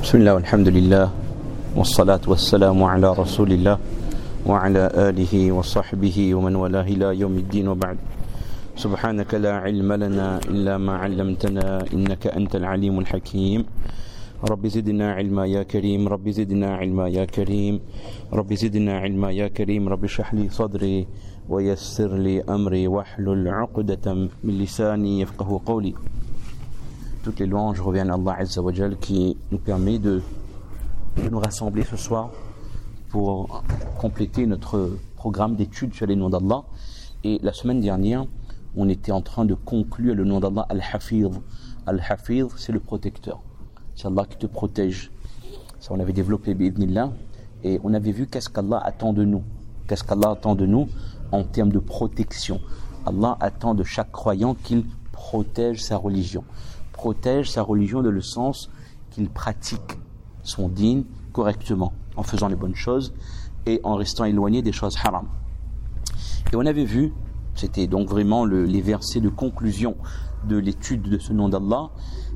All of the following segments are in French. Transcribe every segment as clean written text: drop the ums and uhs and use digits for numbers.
بسم الله والحمد لله والصلاة والسلام على رسول الله وعلى آله وصحبه ومن والاه إلى يوم الدين وبعد سبحانك لا علم لنا إلا ما علمتنا إنك أنت العليم الحكيم رب زدنا علما يا كريم رب زدنا علما يا كريم رب زدنا علما يا كريم رب اشرح لي صدري ويسر لي أمري واحلل عقدة من لساني يفقهوا قولي. Toutes les louanges reviennent à Allah Azza wa Jal qui nous permet de nous rassembler ce soir pour compléter notre programme d'études sur les noms d'Allah. Et la semaine dernière, on était en train de conclure le nom d'Allah Al-Hafidh. Al-Hafidh, c'est le protecteur. C'est Allah qui te protège. Ça, on avait développé bi'idhnillah et on avait vu qu'est-ce qu'Allah attend de nous. Qu'est-ce qu'Allah attend de nous en termes de protection. Allah attend de chaque croyant qu'il protège sa religion. Protège sa religion dans le sens qu'il pratique son dîn correctement, en faisant les bonnes choses et en restant éloigné des choses haram. Et on avait vu, c'était donc vraiment les versets de conclusion de l'étude de ce nom d'Allah,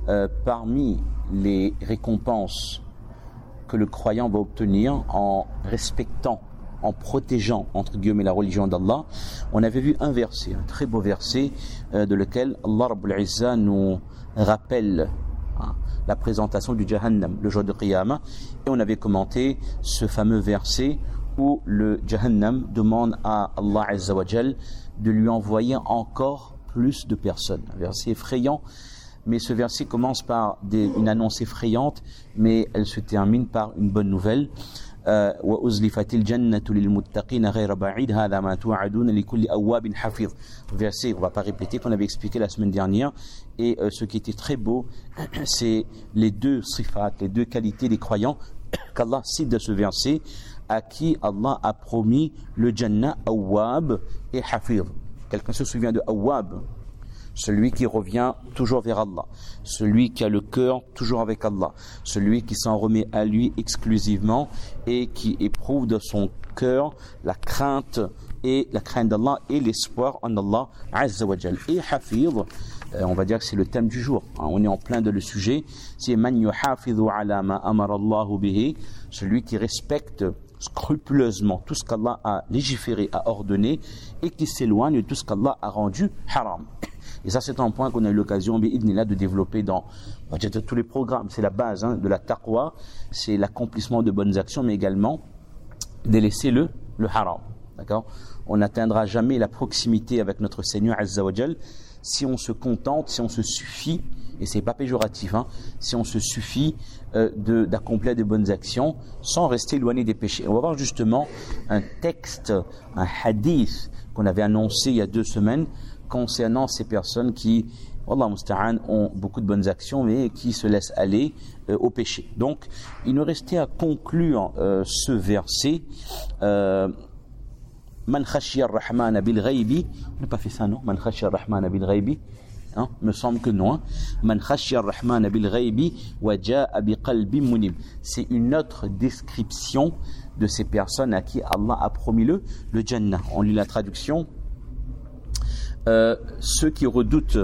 parmi les récompenses que le croyant va obtenir en respectant, en protégeant, entre guillemets, la religion d'Allah, on avait vu un verset, un très beau verset, de lequel Allah Rabbul Izzah nous rappelle la présentation du Jahannam, le jour de Qiyamah, et on avait commenté ce fameux verset où le Jahannam demande à Allah Azza wa Jal de lui envoyer encore plus de personnes. Un verset effrayant, mais ce verset commence par une annonce effrayante, mais elle se termine par une bonne nouvelle. وَأُزْلِفَتِ الْجَنَّةُ لِلْمُتَّقِينَ غَيْرَ بَعِيدٍ هَذَا مَا تُوعَدُونَ لِكُلِّ أَوَّابٍ حَفِيظٍ. Verset, on ne va pas répéter, qu'on avait expliqué la semaine dernière. Et ce qui était très beau, c'est les deux sifat, les deux qualités des croyants qu'Allah cite de ce verset, à qui Allah a promis le Jannah, Awwab et Hafidh. Quelqu'un se souvient de Awwab? Celui qui revient toujours vers Allah, celui qui a le cœur toujours avec Allah, celui qui s'en remet à lui exclusivement et qui éprouve de son cœur la crainte d'Allah et l'espoir en Allah Azza wa Jal. Et Hafidh, on va dire que c'est le thème du jour, on est en plein de le sujet, c'est Man yuhafidhu ala ma amara Allahu bihi, celui qui respecte scrupuleusement tout ce qu'Allah a légiféré, a ordonné, et qui s'éloigne de tout ce qu'Allah a rendu haram. Et ça, c'est un point qu'on a eu l'occasion de développer dans tous les programmes. C'est la base de la taqwa, c'est l'accomplissement de bonnes actions, mais également délaisser le haram. D'accord? On n'atteindra jamais la proximité avec notre Seigneur Azza wa Jal si on se contente, si on se suffit, et c'est pas péjoratif, si on se suffit d'accomplir des bonnes actions sans rester éloigné des péchés. On va voir justement un texte, un hadith qu'on avait annoncé il y a 2 semaines concernant ces personnes qui, Wallah musta'an, ont beaucoup de bonnes actions mais qui se laissent aller au péché. Donc, il nous restait à conclure ce verset. Man khashiya ar-Rahman bil ghaibi. On n'a pas fait ça, non? Man khashiya ar-Rahman bil ghaibi. Hein? Me semble que non. Man khashiya ar-Rahman bil ghaibi wa jaa bi qalbin munib. C'est une autre description de ces personnes à qui Allah a promis le Jannah. On lit la traduction. Ceux qui redoutent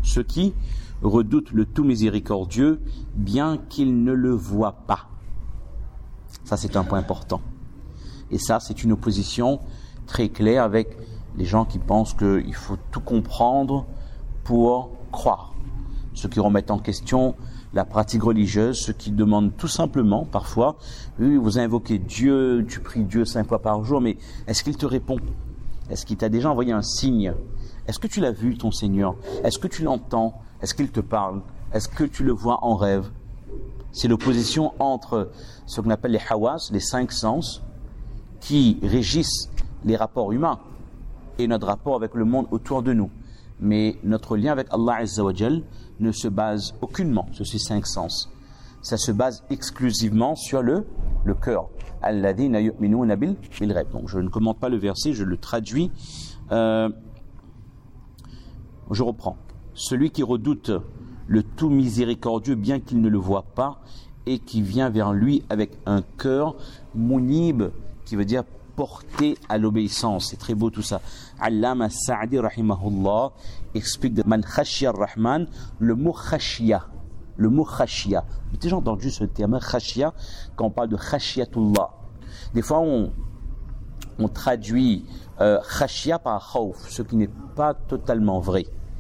le tout miséricordieux, bien qu'ils ne le voient pas. Ça, c'est un point important. Et ça, c'est une opposition très claire avec les gens qui pensent qu'il faut tout comprendre pour croire. Ceux qui remettent en question la pratique religieuse, ceux qui demandent tout simplement, parfois, oui, vous invoquez Dieu, tu pries Dieu 5 fois par jour, mais est-ce qu'il te répond? Est-ce qu'il t'a déjà envoyé un signe? Est-ce que tu l'as vu, ton Seigneur? Est-ce que tu l'entends? Est-ce qu'il te parle? Est-ce que tu le vois en rêve? C'est l'opposition entre ce qu'on appelle les hawas, les 5 sens, qui régissent les rapports humains et notre rapport avec le monde autour de nous. Mais notre lien avec Allah Azza wa Jal ne se base aucunement sur ces 5 sens. Ça se base exclusivement sur le cœur. Alladhina yu'minuna bil ghaib. Donc je ne commente pas le verset, je le traduis. Je reprends. Celui qui redoute le tout miséricordieux, bien qu'il ne le voit pas, et qui vient vers lui avec un cœur munib, qui veut dire porté à l'obéissance. C'est très beau tout ça. Allama Sa'di rahimahullah explique de Man khashya ar-Rahman, le mot khashya. le mot khashia. Vous avez déjà entendu ce terme khashia quand on parle de khashiyatullah. Des fois, on traduit khashia par khawf, ce qui n'est pas totalement vrai.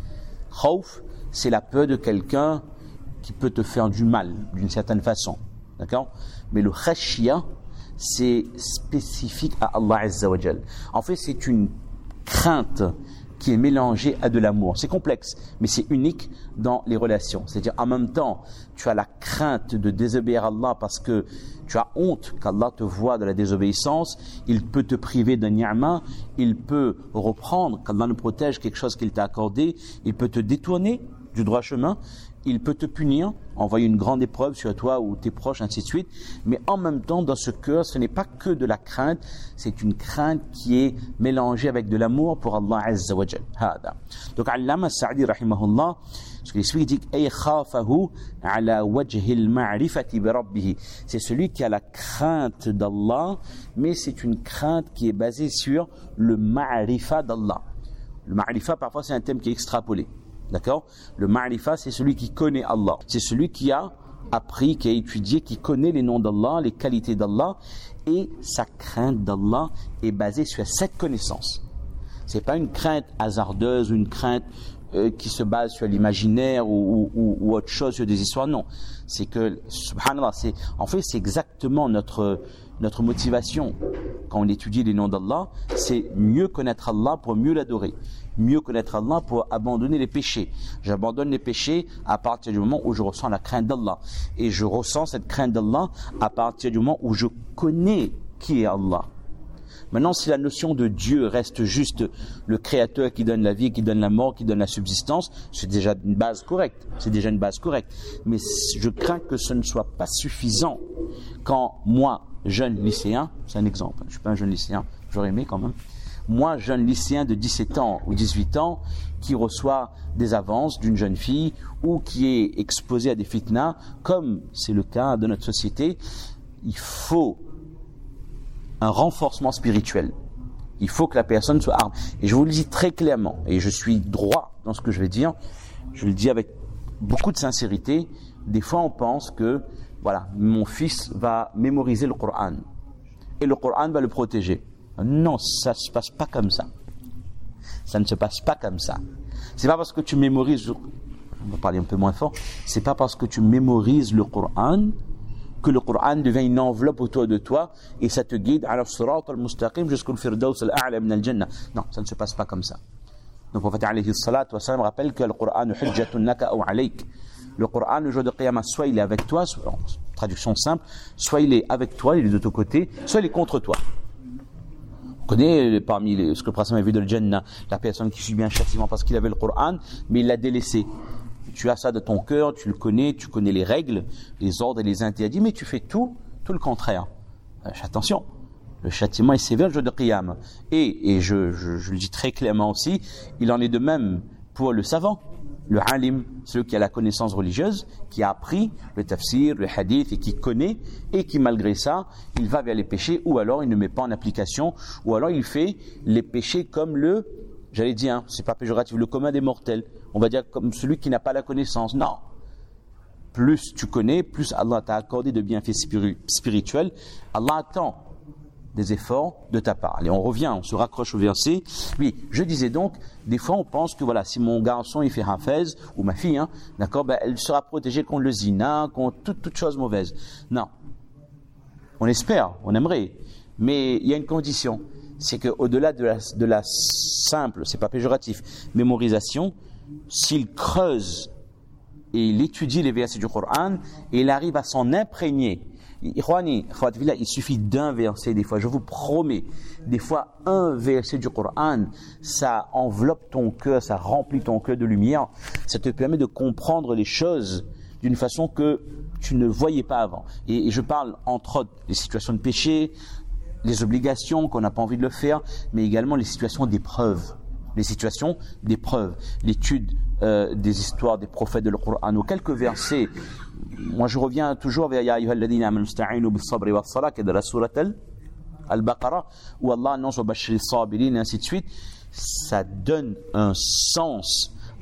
Khawf, c'est la peur de quelqu'un qui peut te faire du mal d'une certaine façon. D'accord? Mais le khashia, c'est spécifique à Allah Azza wa Jal. En fait, c'est une crainte qui est mélangée à de l'amour. C'est complexe, mais c'est unique dans les relations. C'est-à-dire, en même temps, tu as la crainte de désobéir à Allah parce que tu as honte qu'Allah te voie de la désobéissance. Il peut te priver d'un ni'ma, il peut reprendre, qu'Allah nous protège quelque chose qu'il t'a accordé, il peut te détourner du droit chemin, il peut te punir, envoyer une grande épreuve sur toi ou tes proches, ainsi de suite. Mais en même temps, dans ce cœur, ce n'est pas que de la crainte, c'est une crainte qui est mélangée avec de l'amour pour Allah Azza wa Jal. Donc, Allama Sa'di, rahimahullah, ce qu'il explique, il dit Ay khafahu ala wajhi al-ma'rifati bi rabbih. C'est celui qui a la crainte d'Allah, mais c'est une crainte qui est basée sur le ma'rifa d'Allah. Le ma'rifa, parfois, c'est un thème qui est extrapolé. D'accord? Le ma'rifa, c'est celui qui connaît Allah. C'est celui qui a appris, qui a étudié, qui connaît les noms d'Allah, les qualités d'Allah, et sa crainte d'Allah est basée sur cette connaissance. C'est pas une crainte hasardeuse, une crainte qui se base sur l'imaginaire ou autre chose, sur des histoires. Non. C'est que, subhanallah, en fait, c'est exactement notre motivation quand on étudie les noms d'Allah, c'est mieux connaître Allah pour mieux l'adorer. Mieux connaître Allah pour abandonner les péchés. J'abandonne les péchés à partir du moment où je ressens la crainte d'Allah. Et je ressens cette crainte d'Allah à partir du moment où je connais qui est Allah. Maintenant, si la notion de Dieu reste juste le créateur qui donne la vie, qui donne la mort, qui donne la subsistance, c'est déjà une base correcte. C'est déjà une base correcte. Mais je crains que ce ne soit pas suffisant quand moi, jeune lycéen, c'est un exemple, je ne suis pas un jeune lycéen, j'aurais aimé quand même, moi, jeune lycéen de 17 ans ou 18 ans, qui reçoit des avances d'une jeune fille ou qui est exposé à des fitnas, comme c'est le cas de notre société, il faut un renforcement spirituel. Il faut que la personne soit armée. Et je vous le dis très clairement, et je suis droit dans ce que je vais dire, je le dis avec beaucoup de sincérité, des fois on pense que, voilà, mon fils va mémoriser le Coran, et le Coran va le protéger. Non, ça ne se passe pas comme ça. Ça ne se passe pas comme ça. C'est pas parce que tu mémorises, on va parler un peu moins fort, c'est pas parce que tu mémorises le Coran que le Coran devient une enveloppe autour de toi et ça te guide ala sirat al-mustaqim jusqu'au firdaus al-a'la min al-jannah. Non, ça ne se passe pas comme ça. Le prophète alayhi salatu wa salam rappelle que le Coran hujjatun laka ou alayk. Le Coran, le jour de Qiyamah, soit il est avec toi, soit, en traduction simple, soit il est avec toi, il est de ton côté, soit il est contre toi. On connaît parmi ce que le prophète a vu de le Jannah, la personne qui subit un châtiment parce qu'il avait le Coran, mais il l'a délaissé. Tu as ça de ton cœur, tu le connais, tu connais les règles, les ordres et les interdits, mais tu fais tout le contraire. Attention, le châtiment est sévère le jour de Qiyam. Et je le dis très clairement aussi, il en est de même pour le savant, le alim, celui qui a la connaissance religieuse, qui a appris le tafsir, le hadith et qui connaît, et qui malgré ça, il va vers les péchés, ou alors il ne met pas en application, ou alors il fait les péchés comme le, j'allais dire, c'est pas péjoratif, le commun des mortels. On va dire comme celui qui n'a pas la connaissance. Non. Plus tu connais, plus Allah t'a accordé de bienfaits spirituels. Allah attend des efforts de ta part. Allez, on revient, on se raccroche au verset. Oui, je disais donc, des fois on pense que voilà, si mon garçon il fait hafez, ou ma fille, d'accord, ben, elle sera protégée contre le zina, contre toute chose mauvaise. Non. On espère, on aimerait. Mais il y a une condition. C'est qu'au-delà de la simple, c'est pas péjoratif, mémorisation, s'il creuse et il étudie les versets du Coran et il arrive à s'en imprégner, il suffit d'un verset des fois, je vous promets, des fois un verset du Coran, ça enveloppe ton cœur, ça remplit ton cœur de lumière, ça te permet de comprendre les choses d'une façon que tu ne voyais pas avant. Et je parle entre autres des situations de péché, les obligations qu'on n'a pas envie de le faire, mais également les situations d'épreuve. Les situations d'épreuve, l'étude des histoires des prophètes de le Coran, ou quelques versets. Moi, je reviens toujours vers Ya ayyuhalladhina amanu ista'inu bis-sabri was-salah, qui est de la sourate Al-Baqarah, où Allah annonce wa bashiri as-sabirin, et ainsi de suite. Ça donne un sens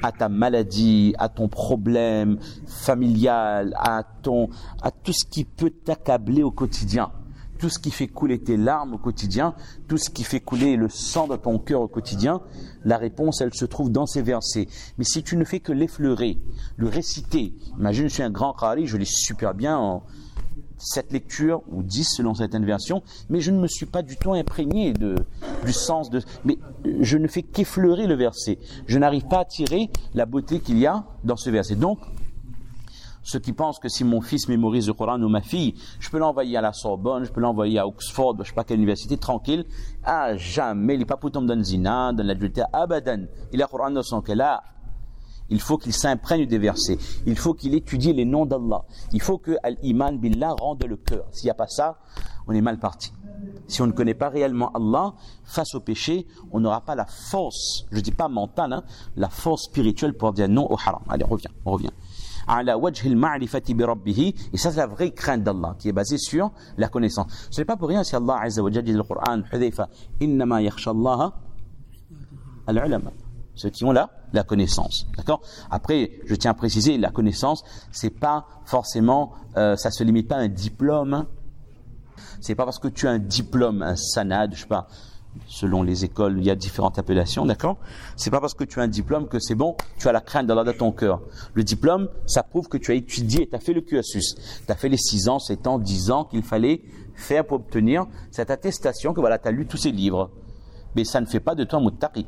à ta maladie, à ton problème familial, à tout ce qui peut t'accabler au quotidien, tout ce qui fait couler tes larmes au quotidien, tout ce qui fait couler le sang de ton cœur au quotidien, la réponse, elle se trouve dans ces versets. Mais si tu ne fais que l'effleurer, le réciter, imagine, je suis un grand qari, je lis super bien en 7 lectures, ou 10 selon certaines versions, mais je ne me suis pas du tout imprégné du sens de... Mais je ne fais qu'effleurer le verset. Je n'arrive pas à tirer la beauté qu'il y a dans ce verset. Donc, ceux qui pensent que si mon fils mémorise le Coran ou ma fille, je peux l'envoyer à la Sorbonne, je peux l'envoyer à Oxford, je ne sais pas quelle université, tranquille, jamais, il n'est pas pour tomber dans le zina, dans l'adultère, abadan. Il a le Coran dans son cœur. Il faut qu'il s'imprègne des versets. Il faut qu'il étudie les noms d'Allah. Il faut que l'iman billah rende le cœur. S'il n'y a pas ça, on est mal parti. Si on ne connaît pas réellement Allah, face au péché, on n'aura pas la force, je ne dis pas mentale, la force spirituelle pour dire non au haram. Allez, on revient. Ala wajhil ma'rifati bi rabbih, et ça c'est la vraie crainte d'Allah qui est basée sur la connaissance. Ce n'est pas pour rien si Allah Azza wa Jalla dit dans le Coran, Hudhayfa, innama yakhsha Allah al-ulama, ceux qui ont la connaissance. D'accord? Après, je tiens à préciser, la connaissance, c'est pas forcément, ça se limite pas à un diplôme. C'est pas parce que tu as un diplôme, un sanad, je sais pas, selon les écoles, il y a différentes appellations, d'accord? C'est pas parce que tu as un diplôme que c'est bon, tu as la crainte d'Allah dans ton cœur. Le diplôme, ça prouve que tu as étudié, tu as fait le cursus. Tu as fait les 6 ans, 7 ans, 10 ans qu'il fallait faire pour obtenir cette attestation que voilà, tu as lu tous ces livres. Mais ça ne fait pas de toi un muttaqi.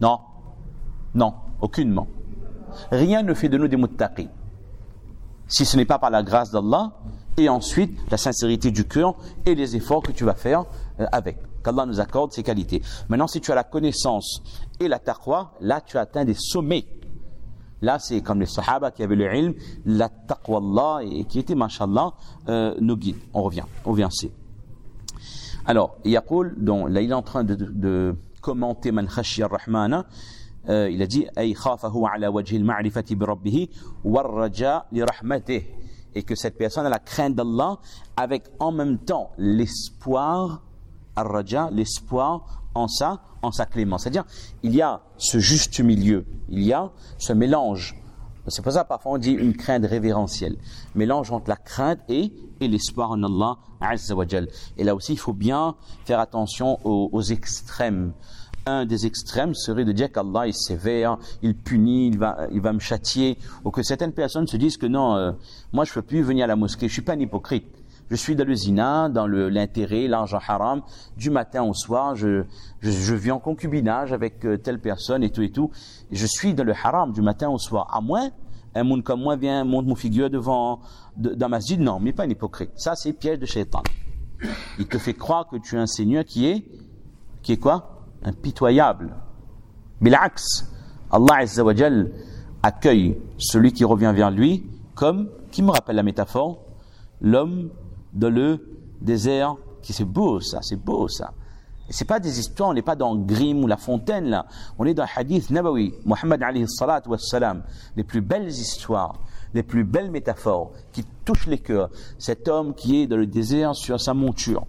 Non, aucunement. Rien ne fait de nous des muttaqi. Si ce n'est pas par la grâce d'Allah, et ensuite la sincérité du cœur et les efforts que tu vas faire avec. Qu'Allah nous accorde ces qualités. Maintenant, si tu as la connaissance et la taqwa, là tu as atteint des sommets. Là, c'est comme les sahaba qui avaient le ilm, la taqwa Allah, et qui étaient, mashallah, nos guides. On revient au verset. Alors, Yaqul, donc là il est en train de commenter Man khashiya ar-Rahmana. Il a dit ay khafahu ala wajhi al-ma'rifati bi rabbih war-raja li rahmatih, et que cette personne a la crainte d'Allah avec en même temps l'espoir, ar-raja, l'espoir en sa clémence. C'est-à-dire, il y a ce juste milieu, il y a ce mélange. C'est pour ça parfois on dit une crainte révérentielle, mélange entre la crainte et l'espoir en Allah Azza wa Jal. Et là aussi, il faut bien faire attention aux extrêmes. Un des extrêmes serait de dire qu'Allah est sévère, il punit, il va me châtier, ou que certaines personnes se disent que non, moi je ne peux plus venir à la mosquée, je suis pas un hypocrite. Je suis dans le zina, dans l'intérêt, l'argent haram, du matin au soir, je vis en concubinage avec telle personne et tout. Et je suis dans le haram du matin au soir. À moins, un monde comme moi vient, monte mon figure dans masjid, non, mais pas un hypocrite. Ça, c'est piège de shaitan. Il te fait croire que tu es un Seigneur qui est quoi? Impitoyable. Bil'aks, Allah Azza wa Jal accueille celui qui revient vers lui comme, qui me rappelle la métaphore, l'homme dans le désert, c'est beau ça. Et c'est pas des histoires, on n'est pas dans Grimm ou La Fontaine là, on est dans Hadith Nabawi, Muhammad alayhi salatu wassalam, les plus belles histoires, les plus belles métaphores qui touchent les cœurs. Cet homme qui est dans le désert sur sa monture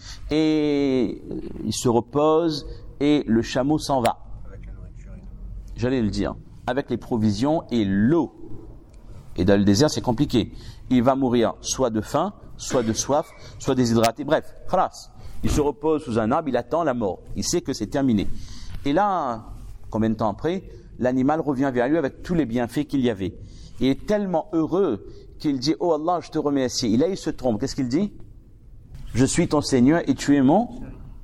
et il se repose et le chameau s'en va. Avec la nourriture. J'allais le dire, avec les provisions et l'eau. Et dans le désert, c'est compliqué. Il va mourir soit de faim, soit de soif, soit déshydraté. Bref, khalas. Il se repose sous un arbre, il attend la mort. Il sait que c'est terminé. Et là, combien de temps après, l'animal revient vers lui avec tous les bienfaits qu'il y avait. Il est tellement heureux qu'il dit « Oh Allah, je te remercie ». Et là, il se trompe. Qu'est-ce qu'il dit? « Je suis ton Seigneur et tu es mon serviteur ».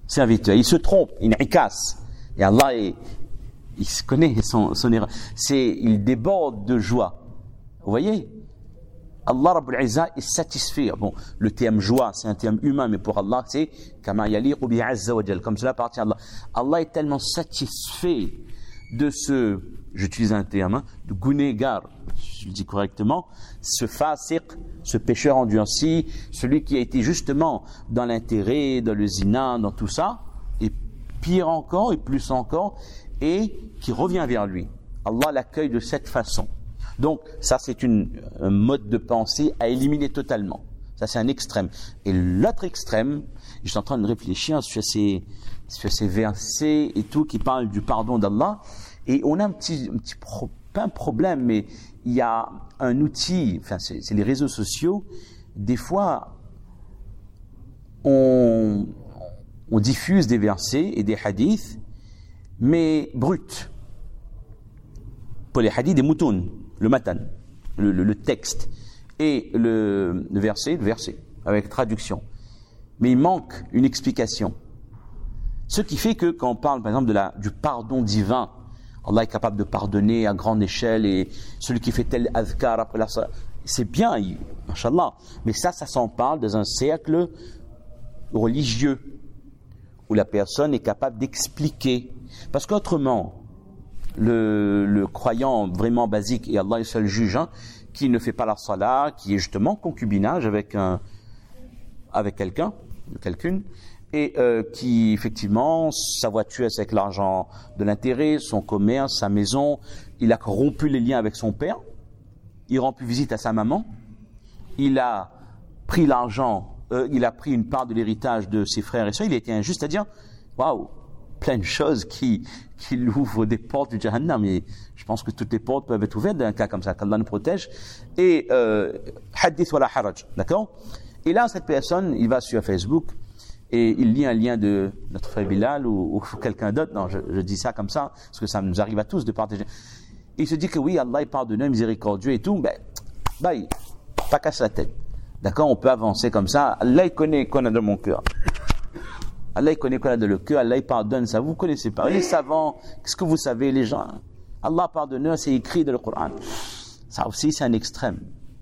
Il se trompe, il casse. Et Allah, il se connaît son erreur. Il déborde de joie. Vous voyez? Allah Rabbul Izza est satisfait. Bon, le terme joie, c'est un terme humain, mais pour Allah, c'est kama yaliqu bi azza wa jal, comme cela appartient à Allah. Allah est tellement satisfait de ce, j'utilise un terme, de gunégar, je le dis correctement, ce fasiq, ce pécheur endurci, celui qui a été justement dans l'intérêt, dans le zina, dans tout ça, et pire encore, et plus encore, et qui revient vers lui. Allah l'accueille de cette façon. Donc, ça, c'est un mode de pensée à éliminer totalement. Ça, c'est un extrême. Et l'autre extrême, je suis en train de réfléchir sur ces versets et tout qui parlent du pardon d'Allah. Et on a un petit pas un problème, mais il y a un outil, enfin c'est les réseaux sociaux, des fois on diffuse des versets et des hadiths, mais bruts. Pour les hadiths, des moutons, le matan, le texte, et le verset, avec traduction. Mais il manque une explication. Ce qui fait que quand on parle par exemple du pardon divin, Allah est capable de pardonner à grande échelle, et celui qui fait tel adhkar après la salat, c'est bien, machallah. Mais ça s'en parle dans un cercle religieux, où la personne est capable d'expliquer. Parce qu'autrement, le croyant vraiment basique, et Allah est seul juge, qui ne fait pas la salat, qui est justement concubinage avec quelqu'une, et qui effectivement, sa voiture c'est avec l'argent de l'intérêt, son commerce, sa maison, il a rompu les liens avec son père, il rend plus visite à sa maman, il a pris l'argent, il a pris une part de l'héritage de ses frères et sœurs, il a été injuste, c'est-à-dire, waouh, plein de choses qui ouvrent des portes du Jahannam, et je pense que toutes les portes peuvent être ouvertes dans un cas comme ça, qu'Allah nous protège. Et hadith wala haraj, d'accord? Et là, cette personne, il va sur Facebook et il lit un lien de notre frère Bilal ou quelqu'un d'autre. Non, je dis ça comme ça parce que ça nous arrive à tous de partager. Il se dit que oui, Allah est pardonneur, miséricordieux et tout, mais pas casse la tête. D'accord? On peut avancer comme ça. Allah il connaît qu'on a dans mon cœur. Allah il connaît qu'on a dans le cœur. Allah il pardonne ça. Vous connaissez pas. Les savants, qu'est-ce que vous savez, les gens? Allah pardonneur, c'est écrit dans le Coran. Ça aussi, c'est un extrême.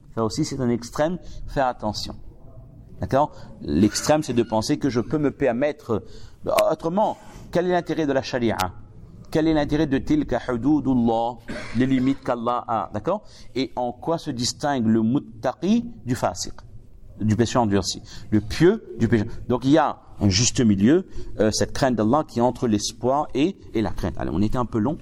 Faire attention. D'accord? L'extrême, c'est de penser que je peux me permettre. Autrement, quel est l'intérêt de la charia? Quel est l'intérêt de tilka hududullah, les limites qu'Allah a? D'accord? Et en quoi se distingue le muttaqi du fasiq, du péché endurci, le pieux du péché? Donc il y a un juste milieu, cette crainte d'Allah qui est entre l'espoir et la crainte. Allez, on était un peu long.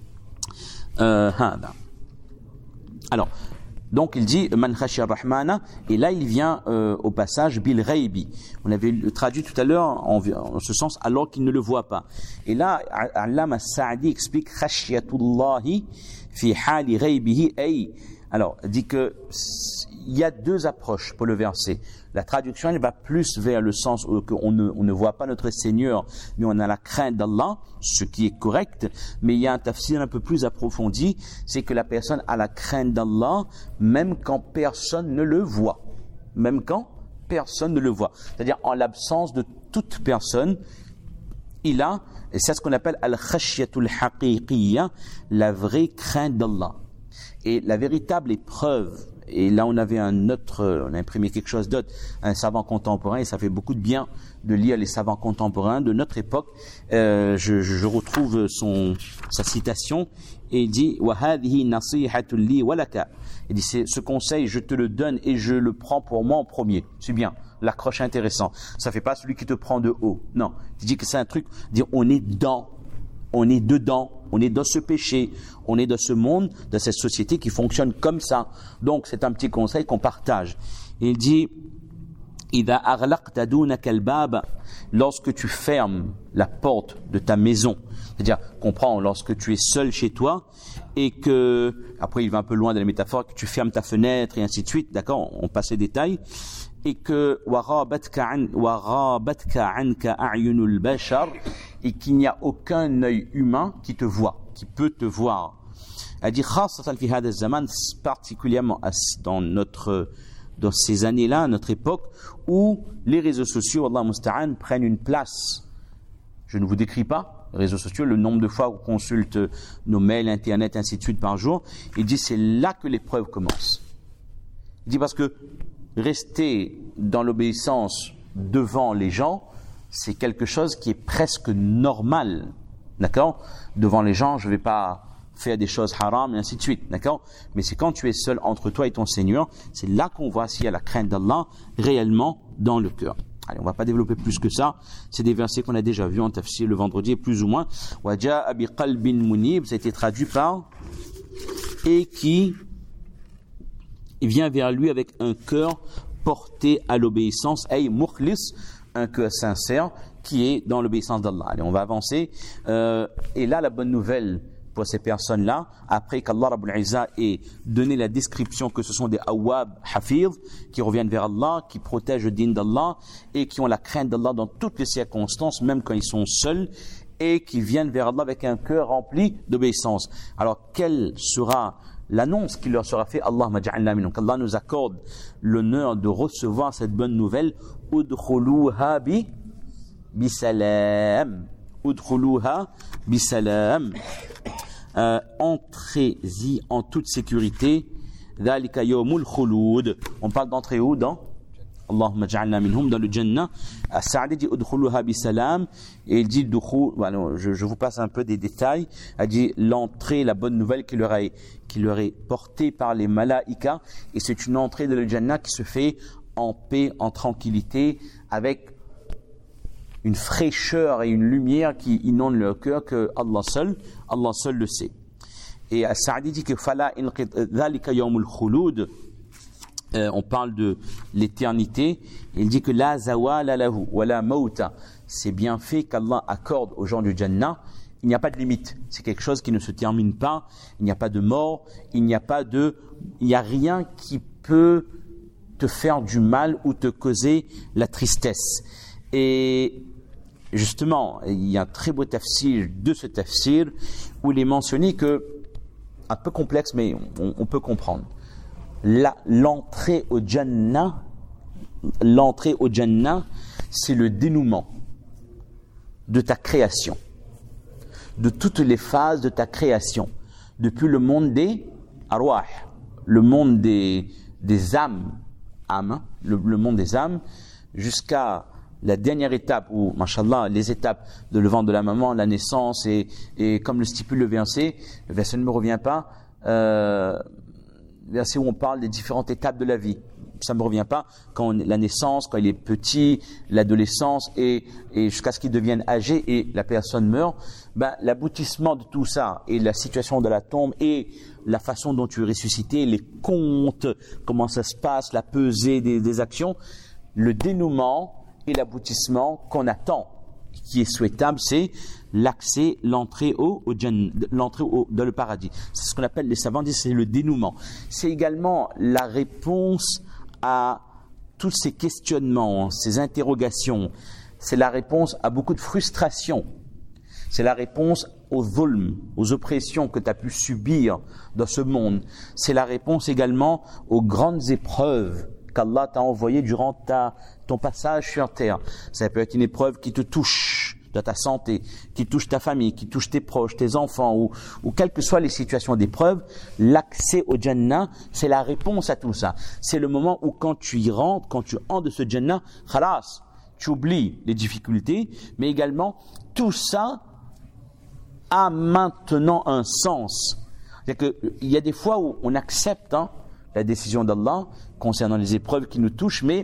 Alors, donc il dit man khashiya rahmana, et là il vient au passage bil ghaibi. On avait traduit tout à l'heure en ce sens, alors qu'il ne le voit pas. Et là Allama Sa'di explique khashiyatullahi fi hali ghaibihi ay. Alors, il dit que il y a deux approches pour le verset. La traduction, elle va plus vers le sens où on ne voit pas notre Seigneur, mais on a la crainte d'Allah, ce qui est correct. Mais il y a un tafsir un peu plus approfondi, c'est que la personne a la crainte d'Allah, même quand personne ne le voit. C'est-à-dire, en l'absence de toute personne, il a, et c'est ce qu'on appelle al-khashyatul haqiqiyya, la vraie crainte d'Allah. Et la véritable épreuve, et là on a imprimé quelque chose d'autre, un savant contemporain, et ça fait beaucoup de bien de lire les savants contemporains de notre époque. Je retrouve sa citation, et il dit wa hadhihi nasihatul li wa laka. Il dit ce conseil, je te le donne et je le prends pour moi en premier. C'est bien, l'accroche intéressant. Ça fait pas celui qui te prend de haut. Non, il dit que c'est un truc, dire on est dedans, on est dans ce péché, on est dans ce monde, dans cette société qui fonctionne comme ça. Donc c'est un petit conseil qu'on partage. Il dit idha aghlaqta dunaka al-bab, lorsque tu fermes la porte de ta maison, c'est-à-dire comprends lorsque tu es seul chez toi et que après il va un peu loin dans les métaphores, que tu fermes ta fenêtre et ainsi de suite, d'accord, on passe les détails, et que warabatka anka a'yunul bashar, et qu'il n'y a aucun œil humain qui te voit, qui peut te voir. Elle dit khassatan fi hada zaman, particulièrement dans ces années-là, notre époque, où les réseaux sociaux, Allah musta'an, prennent une place. Je ne vous décris pas les réseaux sociaux, le nombre de fois où on consulte nos mails, internet, ainsi de suite par jour. Il dit c'est là que l'épreuve commence. Il dit parce que rester dans l'obéissance devant les gens, c'est quelque chose qui est presque normal, d'accord? Devant les gens, je ne vais pas faire des choses haram et ainsi de suite, d'accord? Mais c'est quand tu es seul entre toi et ton Seigneur, c'est là qu'on voit s'il y a la crainte d'Allah réellement dans le cœur. Allez, on ne va pas développer plus que ça. C'est des versets qu'on a déjà vus en tafsir le vendredi, plus ou moins. Waja'a bi qalbin munib, ça a été traduit par et qui vient vers lui avec un cœur porté à l'obéissance, ay mukhlis, un cœur sincère qui est dans l'obéissance d'Allah. Allez, on va avancer. Et là, la bonne nouvelle pour ces personnes-là, après qu'Allah Rabbul Izza ait donné la description que ce sont des awwab hafiz, qui reviennent vers Allah, qui protègent le din d'Allah, et qui ont la crainte d'Allah dans toutes les circonstances, même quand ils sont seuls, et qui viennent vers Allah avec un cœur rempli d'obéissance. Alors, quelle sera l'annonce qui leur sera faite? Allahumma ja'alna minhum. Qu'Allah nous accorde l'honneur de recevoir cette bonne nouvelle. Udkhuluha bisalam. Udkhuluha bisalam. Entrez-y en toute sécurité. Dhalika yawmul khulud. On parle d'entrer où? Dans Allahumma ja'alna minhum, dans le Jannah. As-Sa'di dit udkhuluha bisalam, et il dit voilà, je vous passe un peu des détails. Il dit l'entrée, la bonne nouvelle qui leur est portée par les malaïkas, et c'est une entrée de le Jannah qui se fait en paix, en tranquillité, avec une fraîcheur et une lumière qui inonde leur cœur, que Allah seul le sait. Et As-Sa'di dit que fala dhalika yawmul khulud, on parle de l'éternité. Il dit que la zawala lahu wa la mauta, c'est bien fait qu'Allah accorde aux gens du Jannah. Il n'y a pas de limite, c'est quelque chose qui ne se termine pas. Il n'y a pas de mort, il n'y a rien qui peut te faire du mal ou te causer la tristesse. Et justement, il y a un très beau tafsir de ce tafsir où il est mentionné que, un peu complexe, mais on peut comprendre. L'entrée au Jannah, c'est le dénouement de ta création, de toutes les phases de ta création, depuis le monde des arwah, le monde des âmes, le monde des âmes, jusqu'à la dernière étape où, mashallah, les étapes de le ventre de la maman, la naissance, et comme le stipule le verset ne me revient pas, verset où on parle des différentes étapes de la vie. Ça ne me revient pas. La naissance, quand il est petit, l'adolescence, et jusqu'à ce qu'il devienne âgé et la personne meurt, l'aboutissement de tout ça, et la situation de la tombe, et la façon dont tu es ressuscité, les comptes, comment ça se passe, la pesée des actions, le dénouement et l'aboutissement qu'on attend, qui est souhaitable, c'est l'accès, l'entrée dans le paradis. C'est ce qu'on appelle, les savants disent, c'est le dénouement. C'est également la réponse à tous ces questionnements, ces interrogations. C'est la réponse à beaucoup de frustrations. C'est la réponse aux zulm, aux oppressions que tu as pu subir dans ce monde. C'est la réponse également aux grandes épreuves qu'Allah t'a envoyées durant ton passage sur terre. Ça peut être une épreuve qui te touche dans ta santé, qui touche ta famille, qui touche tes proches, tes enfants, ou quelles que soient les situations d'épreuve. L'accès au Jannah, c'est la réponse à tout ça. C'est le moment où quand tu y rentres, quand tu entres de ce Jannah, khalas, tu oublies les difficultés, mais également tout ça a maintenant un sens. C'est-à-dire qu'il y a des fois où on accepte la décision d'Allah concernant les épreuves qui nous touchent, mais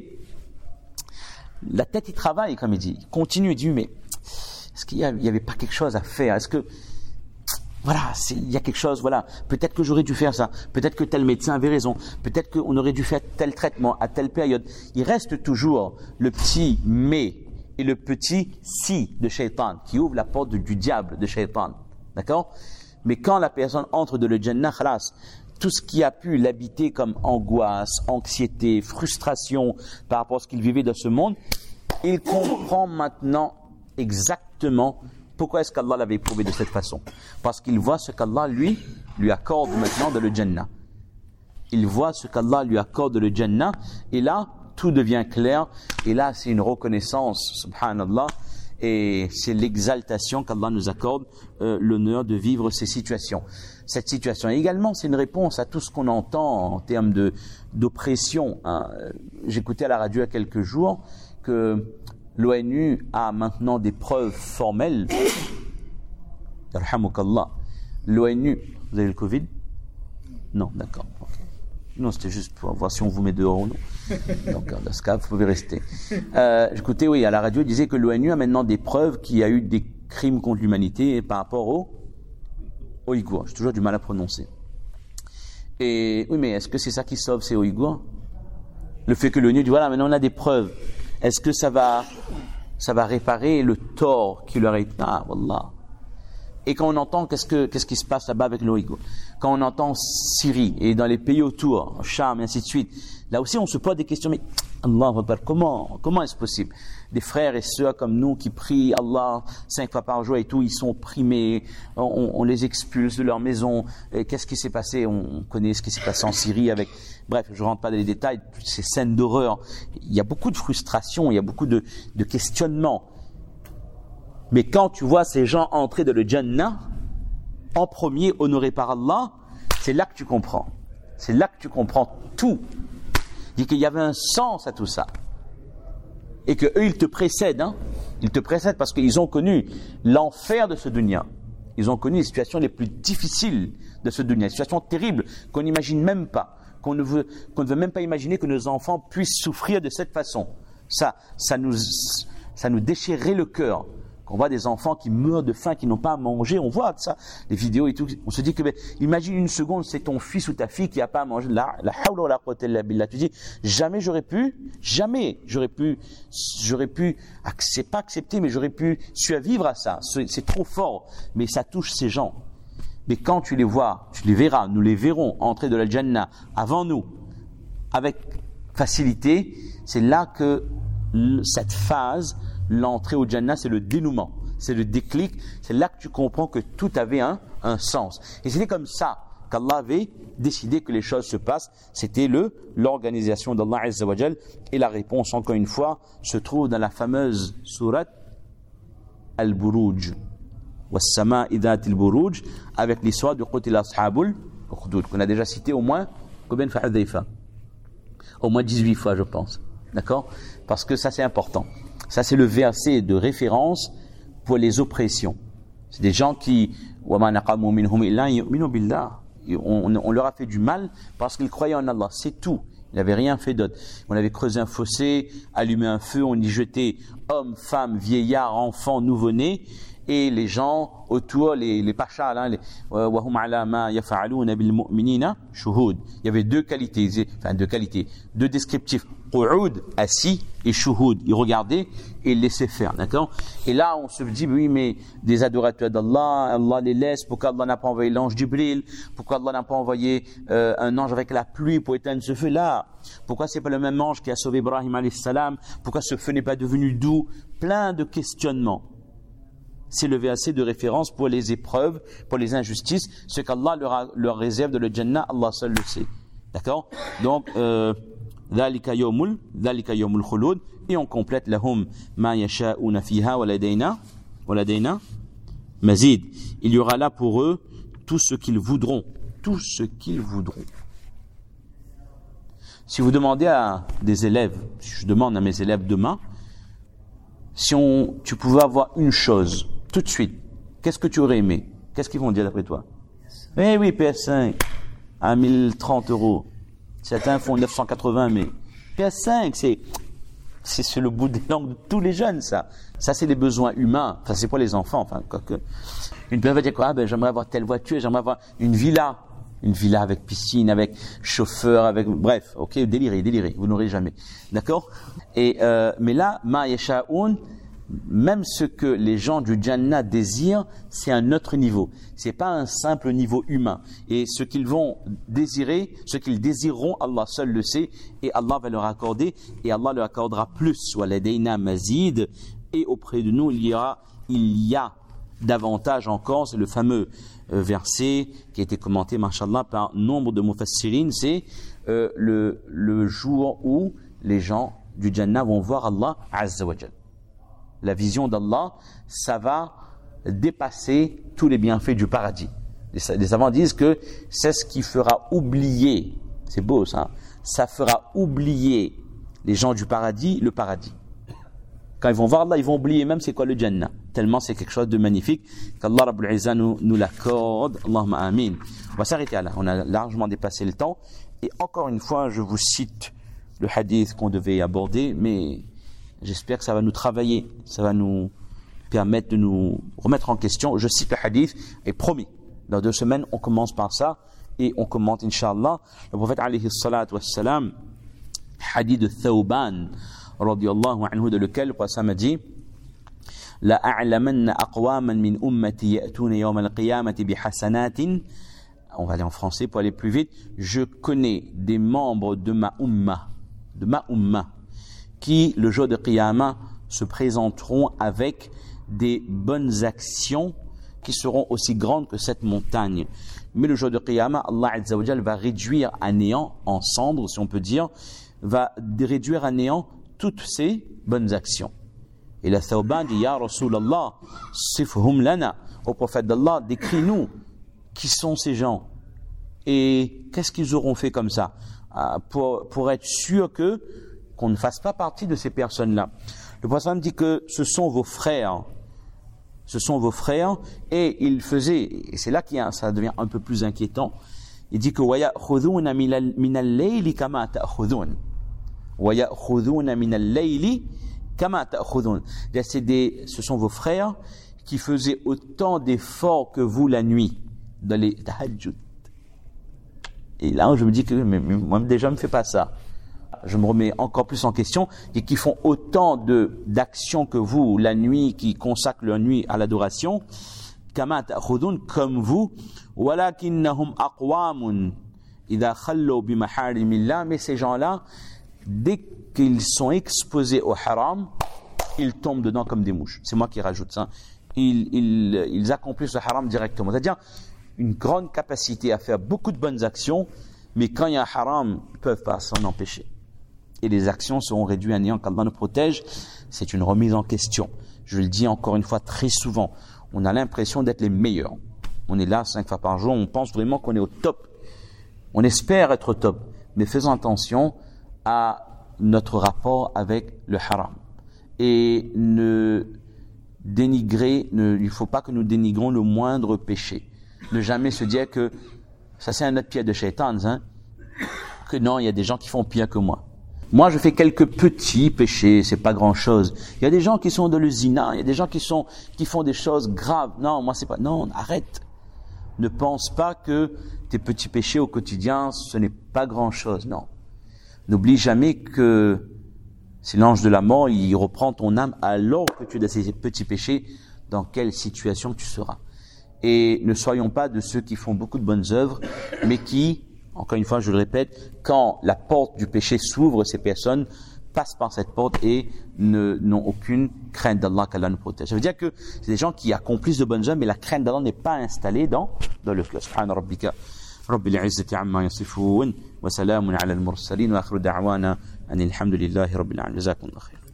la tête y travaille, comme il dit. Il continue, il dit, mais est-ce qu'il y avait pas quelque chose à faire? Est-ce que, voilà, il y a quelque chose, voilà, peut-être que j'aurais dû faire ça, peut-être que tel médecin avait raison, peut-être qu'on aurait dû faire tel traitement à telle période. Il reste toujours le petit mais et le petit si de Shaitan, qui ouvre la porte du diable de Shaitan. D'accord? Mais quand la personne entre dans le Jannah, khalas, tout ce qui a pu l'habiter comme angoisse, anxiété, frustration par rapport à ce qu'il vivait dans ce monde, il comprend maintenant exactement pourquoi est-ce qu'Allah l'avait éprouvé de cette façon. Parce qu'il voit ce qu'Allah lui accorde maintenant dans le Jannah. Il voit ce qu'Allah lui accorde dans le Jannah, et là, tout devient clair, et là, c'est une reconnaissance, subhanallah, et c'est l'exaltation qu'Allah nous accorde l'honneur de vivre ces situations. Cette situation également, c'est une réponse à tout ce qu'on entend en termes d'oppression. J'écoutais à la radio il y a quelques jours que l'ONU a maintenant des preuves formelles. Yarhamukallah. L'ONU, vous avez le Covid? Non, d'accord. Okay. Non, c'était juste pour voir si on vous met dehors ou non. Donc, dans ce cas, vous pouvez rester. J'écoutais, oui, à la radio, il disait que l'ONU a maintenant des preuves qu'il y a eu des crimes contre l'humanité par rapport aux Ouïghours. J'ai toujours du mal à prononcer. Et oui, mais est-ce que c'est ça qui sauve ces Ouïghours? Le fait que l'ONU dit, voilà, maintenant on a des preuves. Est-ce que ça va réparer le tort qui leur est... Ah, wallah. Et quand on entend qu'est-ce qui se passe là-bas avec l'Oïghour, quand on entend Syrie et dans les pays autour, Cham et ainsi de suite, là aussi on se pose des questions, mais Allahu Akbar, comment est-ce possible? Des frères et sœurs comme nous qui prient Allah 5 fois par jour et tout, ils sont opprimés, on les expulse de leur maison. Et qu'est-ce qui s'est passé? On connaît ce qui s'est passé en Syrie avec, bref, je rentre pas dans les détails, toutes ces scènes d'horreur. Il y a beaucoup de frustration, il y a beaucoup de questionnements. Mais quand tu vois ces gens entrer dans le Jannah, en premier, honorés par Allah, c'est là que tu comprends. C'est là que tu comprends tout. Dit qu'il y avait un sens à tout ça. Et que eux, ils te précèdent, hein. Ils te précèdent parce qu'ils ont connu l'enfer de ce dunya. Ils ont connu les situations les plus difficiles de ce dunya, les situations terribles qu'on n'imagine même pas, qu'on ne veut même pas imaginer que nos enfants puissent souffrir de cette façon. Ça nous déchirerait le cœur. Qu'on voit des enfants qui meurent de faim, qui n'ont pas à manger, on voit ça, les vidéos et tout. On se dit que, imagine une seconde, c'est ton fils ou ta fille qui n'a pas à manger. La hawla wa la quwwata illa billah. Tu dis, jamais j'aurais pu, c'est pas accepter, mais j'aurais pu survivre à ça. C'est trop fort, mais ça touche ces gens. Mais quand tu les vois, tu les verras, nous les verrons entrer de la Jannah avant nous, avec facilité, c'est là que cette phase, l'entrée au Jannah, c'est le dénouement, c'est le déclic, c'est là que tu comprends que tout avait un sens. Et c'était comme ça qu'Allah avait décidé que les choses se passent, c'était l'organisation d'Allah Azza wa Jal, et la réponse, encore une fois, se trouve dans la fameuse sourate Al-Buruj, was-sama'i dhatil buruj, avec l'histoire de Qutila ashabul ukhdud, qu'on a déjà cité au moins, combien de fois Hudayfa? Au moins 18 fois, je pense. D'accord? Parce que ça, c'est important. Ça, c'est le verset de référence pour les oppressions. C'est des gens qui, on leur a fait du mal parce qu'ils croyaient en Allah. C'est tout. Ils n'avaient rien fait d'autre. On avait creusé un fossé, allumé un feu, on y jetait hommes, femmes, vieillards, enfants, nouveau-nés. Et les gens autour, les pachas, il y avait deux qualités, deux descriptifs. Qu'oud, assis, et shuhud, ils regardaient et ils laissaient faire, d'accord? Et là, on se dit, oui, mais des adorateurs d'Allah, Allah les laisse, pourquoi Allah n'a pas envoyé l'ange Jibril? Pourquoi Allah n'a pas envoyé un ange avec la pluie pour éteindre ce feu-là? Pourquoi c'est pas le même ange qui a sauvé Ibrahim alayhi salam? Pourquoi ce feu n'est pas devenu doux? Plein de questionnements. C'est le verset de référence pour les épreuves, pour les injustices, ce qu'Allah leur réserve de le Jannah, Allah seul le sait. D'accord? Donc, ذَلِكَ يَوْمُ الْخُلُودِ, et on complète lahum ma yasha'una fiha wa ladaina mazid. Il y aura là pour eux tout ce qu'ils voudront. Tout ce qu'ils voudront. Si vous demandez à des élèves, si je demande à mes élèves demain, tu pouvais avoir une chose, tout de suite, qu'est-ce que tu aurais aimé? Qu'est-ce qu'ils vont dire d'après toi? Eh oui, PS5, à 1030 €. Certains font 980, mais PS5, c'est le bout des langues de tous les jeunes, ça. Ça, c'est les besoins humains. Ça, c'est pour les enfants, enfin, quoique. Une personne va dire quoi? J'aimerais avoir telle voiture, j'aimerais avoir une villa. Une villa avec piscine, avec chauffeur, bref, ok, délirez, vous n'aurez jamais. D'accord? Et, mais là, ma yasha'un, même ce que les gens du Jannah désirent, c'est un autre niveau. C'est pas un simple niveau humain. Et ce qu'ils vont désirer, ce qu'ils désireront, Allah seul le sait, et Allah va leur accorder, et Allah leur accordera plus. Waladaina mazid, et auprès de nous, il y a davantage encore, c'est le fameux verset qui a été commenté, mashallah, par nombre de mufassirin, c'est le jour où les gens du Jannah vont voir Allah Azza wa Jal. La vision d'Allah, ça va dépasser tous les bienfaits du paradis. Les savants disent que c'est ce qui fera oublier, c'est beau ça, ça fera oublier les gens du paradis, le paradis. Quand ils vont voir Allah, ils vont oublier même c'est quoi le Jannah. Tellement c'est quelque chose de magnifique. Qu'Allah Rabbul Izzah nous l'accorde. Allahumma amin. On va s'arrêter là. On a largement dépassé le temps. Et encore une fois, je vous cite le hadith qu'on devait aborder, mais j'espère que ça va nous travailler. Ça va nous permettre de nous remettre en question. Je cite le hadith et promis, dans 2 semaines, on commence par ça et on commente, Inch'Allah. Le prophète alayhi salatu wassalam, hadith de Thawban, radiyallahu anhu, de lequel le prophète m'a dit la a'lamanna aqwaman min ummati ya'tuna yawm al-qiyamati bihasanatin. On va aller en français pour aller plus vite. Je connais des membres de ma umma, qui le jour de Qiyamah se présenteront avec des bonnes actions qui seront aussi grandes que cette montagne. Mais le jour de Qiyamah, Allah Azza wa Jal va réduire à néant, en cendres, si on peut dire, va réduire à néant toutes ces bonnes actions. Et la Thawban dit, Ya Rasulallah, sifhum lana, au prophète d'Allah, décris-nous qui sont ces gens et qu'est-ce qu'ils auront fait comme ça, pour être sûr qu'on ne fasse pas partie de ces personnes-là. Le prophète dit que ce sont vos frères, et il faisait, et c'est là que ça devient un peu plus inquiétant, il dit que وَيَأْخُذُونَ مِنَ اللَّيْلِ كَمَا تَأْخُذُونَ وَيَأْخُذُونَ مِنَ اللَّيْلِ كَمَا تَأْخُذُونَ. Ce sont vos frères qui faisaient autant d'efforts que vous la nuit, dans les tahajjud. Et là, je me dis que moi déjà, je ne fais pas ça. Je me remets encore plus en question, et qui font autant d'actions que vous la nuit, qui consacrent leur nuit à l'adoration, kama ta'khudun, comme vous, walakinnahum aqwamun idha khallu bi maharimillah. Mais ces gens-là, dès qu'ils sont exposés au haram, ils tombent dedans comme des mouches. C'est moi qui rajoute ça. Ils accomplissent le haram directement. C'est-à-dire une grande capacité à faire beaucoup de bonnes actions, mais quand il y a un haram, ils ne peuvent pas s'en empêcher. Et les actions seront réduites à néant. Qu'Allah nous protège, c'est une remise en question. Je le dis encore une fois très souvent, on a l'impression d'être les meilleurs. On est là 5 fois par jour, on pense vraiment qu'on est au top. On espère être au top, mais faisons attention à notre rapport avec le haram. Et il ne faut pas que nous dénigrons le moindre péché. Ne jamais se dire que ça c'est un autre pied de shaitan, que non, il y a des gens qui font pire que moi. Moi, je fais quelques petits péchés, c'est pas grand-chose. Il y a des gens qui sont dans le zina, il y a des gens qui font des choses graves. Non, moi c'est pas. Non, arrête. Ne pense pas que tes petits péchés au quotidien, ce n'est pas grand-chose. Non. N'oublie jamais que c'est l'ange de la mort, il reprend ton âme alors que tu es dans ces petits péchés, dans quelle situation tu seras. Et ne soyons pas de ceux qui font beaucoup de bonnes œuvres, mais qui, encore une fois, je le répète, quand la porte du péché s'ouvre, ces personnes passent par cette porte et n'ont aucune crainte d'Allah, qu'Allah nous protège. Ça veut dire que c'est des gens qui accomplissent de bonnes œuvres, mais la crainte d'Allah n'est pas installée dans le cœur. Subhana rabbika rabbil izzati amma yasifun wa salamun ala al-mursalin wa akhiru da'wana anil hamdulillahi rabbil alamin. Jazakumullahu khair.